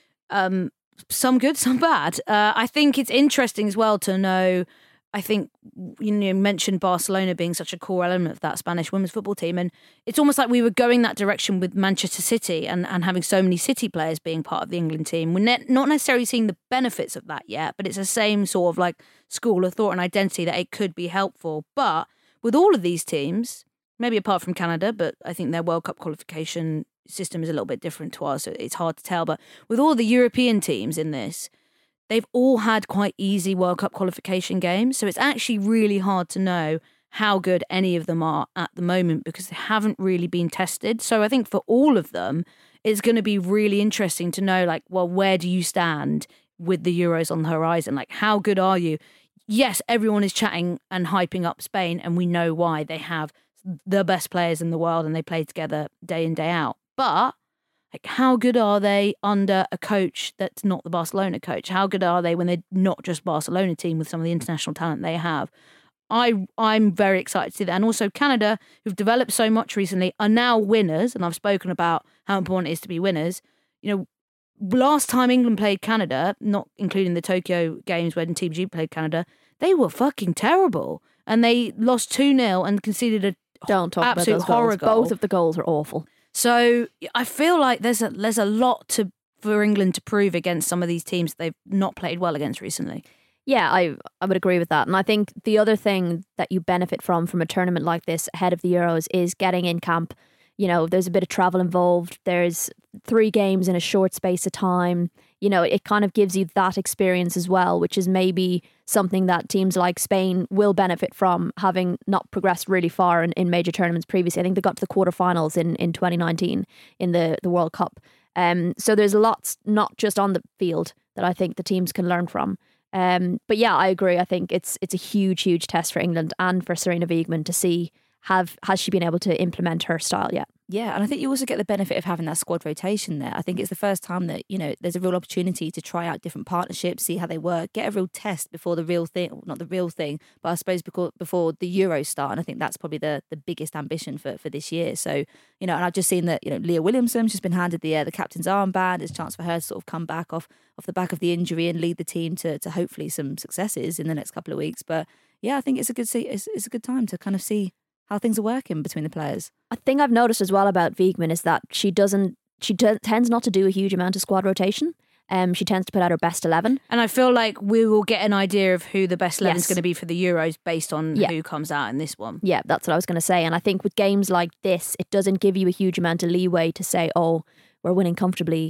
Um, some good, some bad. Uh, I think it's interesting as well to know. I think you know, mentioned Barcelona being such a core element of that Spanish women's football team, and it's almost like we were going that direction with Manchester City and, and having so many City players being part of the England team. We're ne- not necessarily seeing the benefits of that yet, but it's the same sort of like school of thought and identity that it could be helpful. But with all of these teams, maybe apart from Canada, but I think their World Cup qualification system is a little bit different to ours, so it's hard to tell. But with all the European teams in this, they've all had quite easy World Cup qualification games. So it's actually really hard to know how good any of them are at the moment because they haven't really been tested. So I think for all of them, it's going to be really interesting to know, like, well, where do you stand with the Euros on the horizon? Like, how good are you? Yes, everyone is chatting and hyping up Spain, and we know why. They have the best players in the world and they play together day in, day out. But like, how good are they under a coach that's not the Barcelona coach? How good are they when they're not just Barcelona team with some of the international talent they have? I, I'm very excited to see that. And also Canada, who've developed so much recently, are now winners. And I've spoken about how important it is to be winners. You know, last time England played Canada, not including the Tokyo games when Team G played Canada, they were fucking terrible. And they lost two nil and conceded a Don't talk absolute about those horror goals. goal. Both of the goals are awful. So I feel like there's a there's a lot to for England to prove against some of these teams that they've not played well against recently. Yeah, I I would agree with that. And I think the other thing that you benefit from from a tournament like this ahead of the Euros is getting in camp. You know, there's a bit of travel involved. There's three games in a short space of time. You know, it kind of gives you that experience as well, which is maybe something that teams like Spain will benefit from, having not progressed really far in, in major tournaments previously. I think they got to the quarterfinals in, in twenty nineteen in the, the World Cup. Um, so there's lots, not just on the field, that I think the teams can learn from. Um, but yeah, I agree. I think it's it's a huge, huge test for England and for Sarina Wiegman to see have has she been able to implement her style yet. Yeah, and I think you also get the benefit of having that squad rotation there. I think it's the first time that, you know, there's a real opportunity to try out different partnerships, see how they work, get a real test before the real thing, well, not the real thing, but I suppose before, before the Euros start. And I think that's probably the, the biggest ambition for, for this year. So, you know, and I've just seen that, you know, Leah Williamson, she's been handed the uh, the captain's armband. It's a chance for her to sort of come back off, off the back of the injury and lead the team to, to hopefully some successes in the next couple of weeks. But yeah, I think it's a good see, it's, it's a good time to kind of see how things are working between the players. A thing I've noticed as well about Wiegman is that she doesn't, she t- tends not to do a huge amount of squad rotation. Um, she tends to put out her best eleven. And I feel like we will get an idea of who the best eleven is Yes. going to be for the Euros based on Yeah. who comes out in this one. Yeah, that's what I was going to say. And I think with games like this, it doesn't give you a huge amount of leeway to say, oh, we're winning comfortably.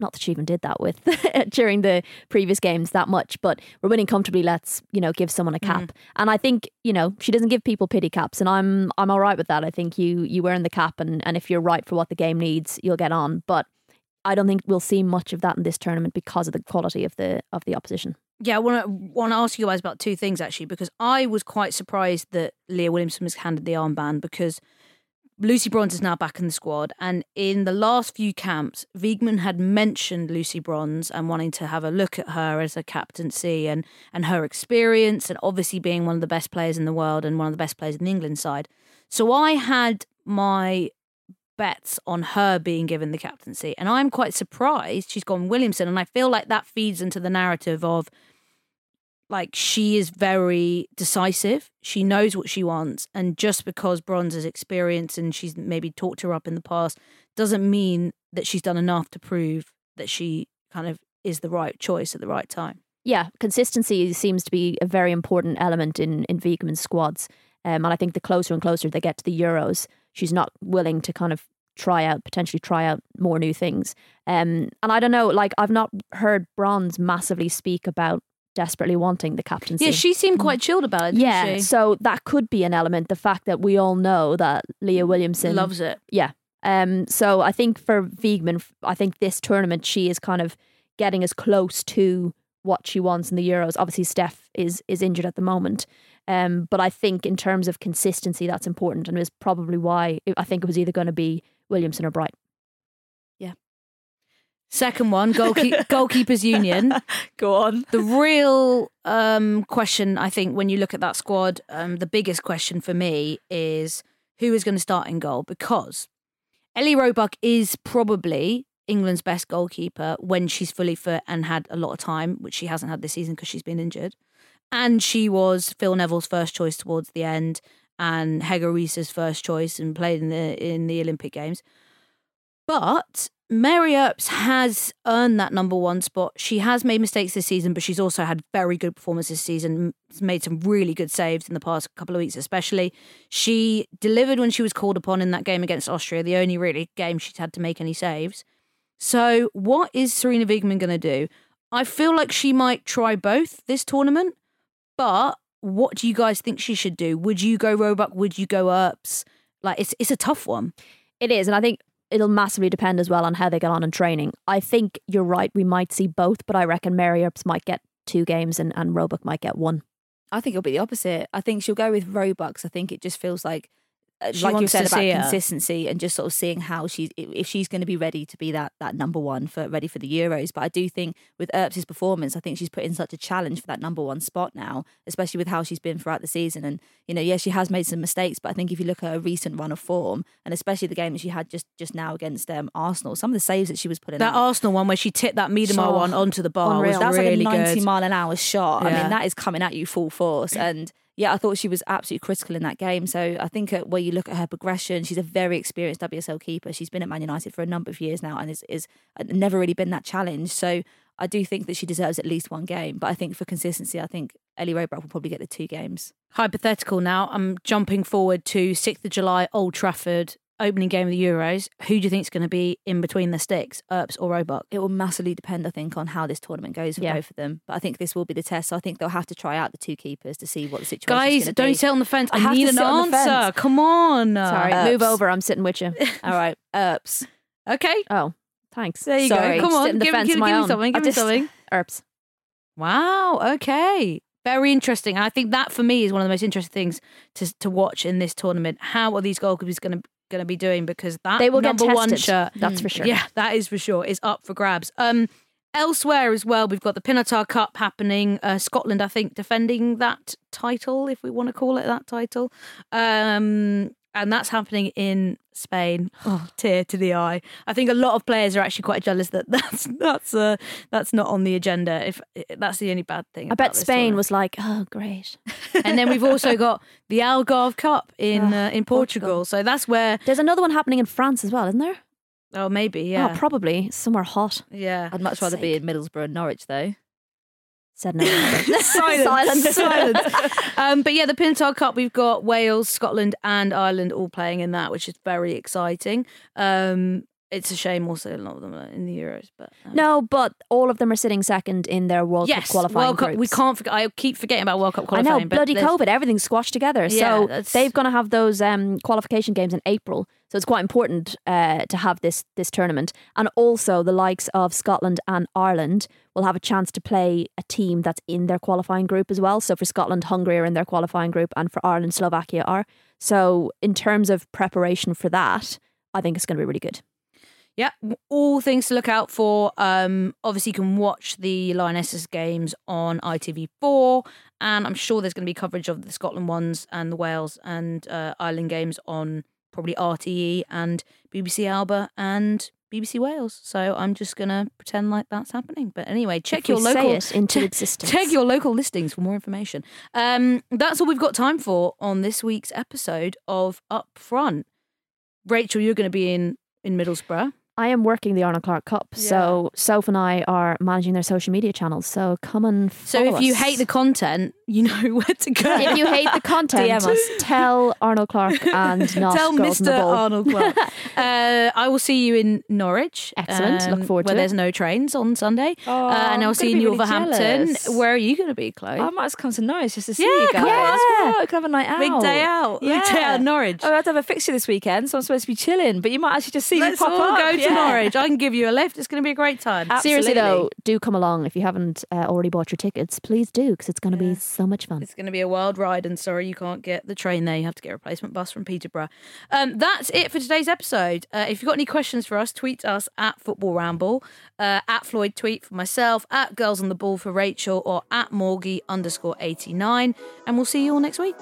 not that she even did that with during the previous games that much, but we're winning comfortably. Let's, you know, give someone a cap. Mm. And I think, you know, she doesn't give people pity caps, and I'm I'm all right with that. I think you you earn the cap, and, and if you're right for what the game needs, you'll get on. But I don't think we'll see much of that in this tournament because of the quality of the of the opposition. Yeah, I want to want to ask you guys about two things actually, because I was quite surprised that Leah Williamson was handed the armband, because Lucy Bronze is now back in the squad, and in the last few camps, Wiegman had mentioned Lucy Bronze and wanting to have a look at her as a captaincy and and her experience, and obviously being one of the best players in the world and one of the best players in the England side. So I had my bets on her being given the captaincy, and I'm quite surprised she's gone Williamson, and I feel like that feeds into the narrative of, like, she is very decisive, she knows what she wants, and just because Bronze is experienced and she's maybe talked her up in the past doesn't mean that she's done enough to prove that she kind of is the right choice at the right time. Yeah, consistency seems to be a very important element in, in Wiegman's squads. Um, and I think the closer and closer they get to the Euros, she's not willing to kind of try out, potentially try out more new things. Um, and I don't know, like, I've not heard Bronze massively speak about desperately wanting the captaincy. Yeah, she seemed quite chilled about it, didn't yeah, she? So that could be an element, the fact that we all know that Leah Williamson loves it. Yeah. Um, so I think for Wiegman, I think this tournament, she is kind of getting as close to what she wants in the Euros. Obviously, Steph is is injured at the moment. Um, but I think in terms of consistency, that's important, and is probably why I think it was either going to be Williamson or Bright. Yeah. Second one, goalkeep- goalkeepers union. Go on. The real um, question, I think, when you look at that squad, um, the biggest question for me is who is going to start in goal, because Ellie Roebuck is probably England's best goalkeeper when she's fully fit and had a lot of time, which she hasn't had this season because she's been injured. And she was Phil Neville's first choice towards the end, and Hege Riise's first choice, and played in the in the Olympic Games. But Mary Earps has earned that number one spot. She has made mistakes this season, but she's also had very good performances this season, made some really good saves in the past couple of weeks especially. She delivered when she was called upon in that game against Austria, the only really game she'd had to make any saves. So what is Sarina Wiegman going to do? I feel like she might try both this tournament, but what do you guys think she should do? Would you go Roebuck? Would you go Earps? Like, it's it's a tough one. It is, and I think it'll massively depend as well on how they get on in training. I think you're right, we might see both, but I reckon Mary Earps might get two games and, and Roebuck might get one. I think it'll be the opposite. I think she'll go with Roebuck. I think it just feels like, She like you wants said to about see her. consistency and just sort of seeing how she's, if she's going to be ready to be that that number one for ready for the Euros. But I do think with Earps' performance, I think she's put in such a challenge for that number one spot now, especially with how she's been throughout the season. And, you know, yeah, she has made some mistakes, but I think if you look at her recent run of form, and especially the game that she had just, just now against um, Arsenal, some of the saves that she was putting That out, Arsenal one where she tipped that Miedemar Oh, one onto the bar unreal. was That's really like a ninety good. mile an hour shot. I Yeah. mean, that is coming at you full force. And yeah, I thought she was absolutely critical in that game. So I think uh, where you look at her progression, she's a very experienced W S L keeper. She's been at Man United for a number of years now and is, is never really been that challenge. So I do think that she deserves at least one game. But I think for consistency, I think Ellie Roebuck will probably get the two games. Hypothetical now, I'm jumping forward to sixth of July, Old Trafford, opening game of the Euros. Who do you think is going to be in between the sticks, Earps or Roebuck? It will massively depend, I think, on how this tournament goes for Yeah. both of them. But I think this will be the test. So I think they'll have to try out the two keepers to see what the situation is Guys, going to don't be. sit on the fence. I, have need to an sit on the answer. fence. Come on. Sorry, Earps. move over, I'm sitting with you. All right, Earps. Okay. Oh, thanks. There you Sorry, go. Come on, sitting the give, fence give, on my give me own. something. I Give me just- something. Earps. Wow. Okay. Very interesting. I think that for me is one of the most interesting things to to watch in this tournament. How are these goalkeepers going to going to be doing? Because that They will get number one tested, shirt, that's for sure. Yeah, that is for sure. Is up for grabs. Um, elsewhere as well, we've got the Pinatar Cup happening. Uh, Scotland, I think, defending that title, if we want to call it that title. Um, and that's happening in Spain. Oh, tear to the eye. I think a lot of players are actually quite jealous that that's that's uh, that's not on the agenda. If that's the only bad thing. I about bet this Spain tournament. was like, oh, great. And then we've also got the Algarve Cup in Oh, uh, in Portugal. Portugal. So that's where There's another one happening in France as well, isn't there? oh maybe yeah Oh, probably. Somewhere hot. yeah. I'd much rather be in Middlesbrough and Norwich, though. Said no. Silence. Silence. Um, but yeah, the Pinatar Cup, we've got Wales, Scotland and Ireland all playing in that, which is very exciting. Um, it's a shame also a lot of them are in the Euros. But um, No, but all of them are sitting second in their World yes, Cup qualifying World Cup, groups. we can't forget. I keep forgetting about World Cup qualifying. I know, but bloody there's- COVID, everything's squashed together. Yeah, so that's- they're going to have those um, qualification games in April. So it's quite important uh, to have this this tournament. And also the likes of Scotland and Ireland will have a chance to play a team that's in their qualifying group as well. So for Scotland, Hungary are in their qualifying group, and for Ireland, Slovakia are. So in terms of preparation for that, I think it's going to be really good. Yeah, all things to look out for. Um, obviously, you can watch the Lionesses games on I T V four, and I'm sure there's going to be coverage of the Scotland ones and the Wales and uh, Ireland games on probably R T E and B B C Alba and B B C Wales. So I'm just going to pretend like that's happening. But anyway, check If your we say local it into check, existence. check your local listings for more information. Um, that's all we've got time for on this week's episode of Up Front. Rachel, you're going to be in in Middlesbrough. I am working the Arnold Clark Cup, so Soph and I are managing their social media channels. So come and follow So if you us. hate the content, you know where to go. If you hate the content, D M us. tell Arnold Clark and not Tell Girls in Mister the Ball. Arnold Clark. uh, I will see you in Norwich. Excellent. Look forward where to it. there's no trains on Sunday. Oh, uh, and I'm I'll see gonna you in be really Wolverhampton. jealous. Where are you going to be, Chloe? I might just come to Norwich just to see Yeah, you guys. come on. Yeah, we could have a night out. Big day out. Big day out in Norwich. Oh, I have to have a fixture this weekend, so I'm supposed to be chilling. But you might actually just see Let's me pop all up. go to Yeah. Norwich. I can give you a lift. It's going to be a great time. Seriously though, do come along. If you haven't uh, already bought your tickets, please do, because it's going to be so much fun. It's going to be a wild ride, and sorry you can't get the train there. You have to get a replacement bus from Peterborough. Um, that's it for today's episode. Uh, if you've got any questions for us, tweet us at Football Ramble, uh, at Floyd Tweet for myself, at Girls on the Ball for Rachel, or at Morgie underscore eighty-nine. And we'll see you all next week.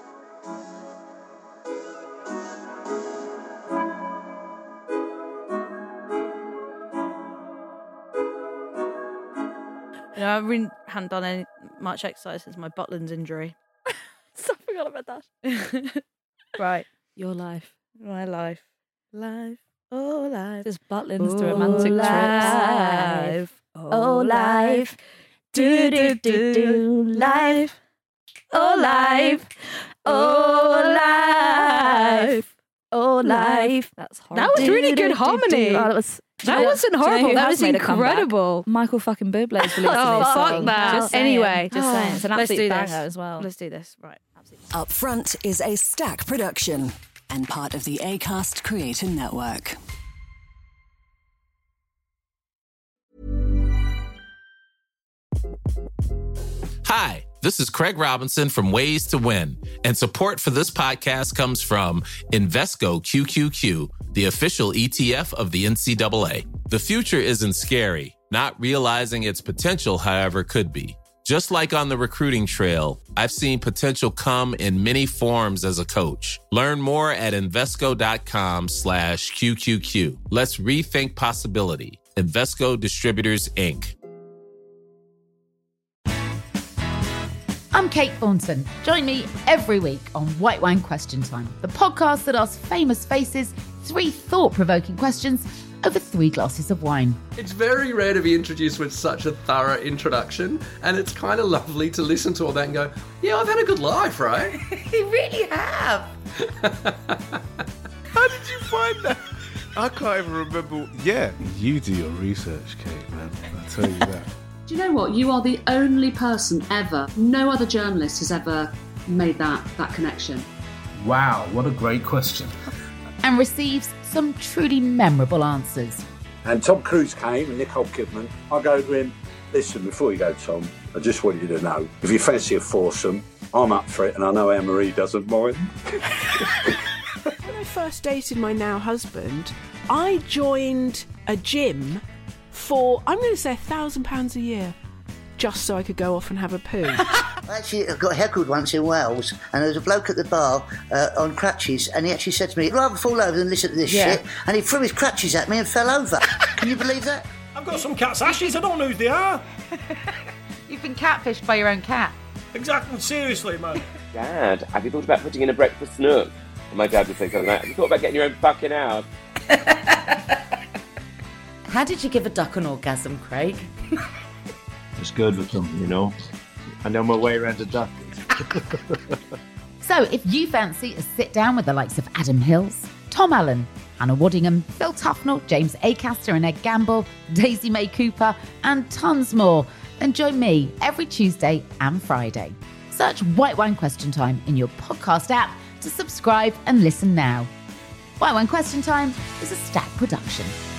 You know, I really hadn't done any much exercise since my Butland's injury. So I forgot about that. Right. Your life. My life. Life. Oh, life. Just Butlins Oh, to romantic life. trips. Oh, life. Do, do, do, do, life. Oh, life. Oh, life. Oh, life. That's horrible. That was really good harmony. Oh, that was... That Yeah. wasn't Do you know horrible. who That has was made a comeback? incredible. Michael fucking Bublé is releasing Oh, his fuck song. that. Just saying. Anyway. just saying. It's an Let's absolute do banger this. as well. Let's do this. Right. Up Front is a Stack production and part of the Acast Creator Network. Hi, this is Craig Robinson from Ways to Win, and support for this podcast comes from Invesco Q Q Q, the official E T F of the N C double A. The future isn't scary. Not realizing its potential, however, could be. Just like on the recruiting trail, I've seen potential come in many forms as a coach. Learn more at Invesco.com slash QQQ. Let's rethink possibility. Invesco Distributors, Incorporated. I'm Kate Thornton. Join me every week on White Wine Question Time, the podcast that asks famous faces three thought-provoking questions over three glasses of wine. It's very rare to be introduced with such a thorough introduction, and it's kind of lovely to listen to all that and go, yeah, I've had a good life, right? You really have. How did you find that? I can't even remember. Yeah, you do your research, Kate, man. I tell you that. Do you know what? You are the only person ever, no other journalist has ever made that, that connection. Wow, what a great question. And receives some truly memorable answers. And Tom Cruise came and Nicole Kidman. I go to him, listen, before you go, Tom, I just want you to know, if you fancy a foursome, I'm up for it, and I know Anne-Marie doesn't mind. When I first dated my now husband, I joined a gym for, I'm going to say, a thousand pounds a year, just so I could go off and have a poo. Actually, I got heckled once in Wales, and there was a bloke at the bar uh, on crutches, and he actually said to me, I'd rather fall over than listen to this Yeah. shit, and he threw his crutches at me and fell over. Can you believe that? I've got some cat's ashes, I don't know who they are. You've been catfished by your own cat. Exactly, seriously, man. Dad, have you thought about putting in a breakfast nook? And my dad would say something like, have you thought about getting your own fucking house? How did you give a duck an orgasm, Craig? It's good with them, you know. I know my way around a duck. So if you fancy a sit down with the likes of Adam Hills, Tom Allen, Hannah Waddingham, Phil Tufnell, James Acaster and Ed Gamble, Daisy May Cooper, and tons more. Then join me every Tuesday and Friday. Search White Wine Question Time in your podcast app to subscribe and listen now. White Wine Question Time is a Stack production.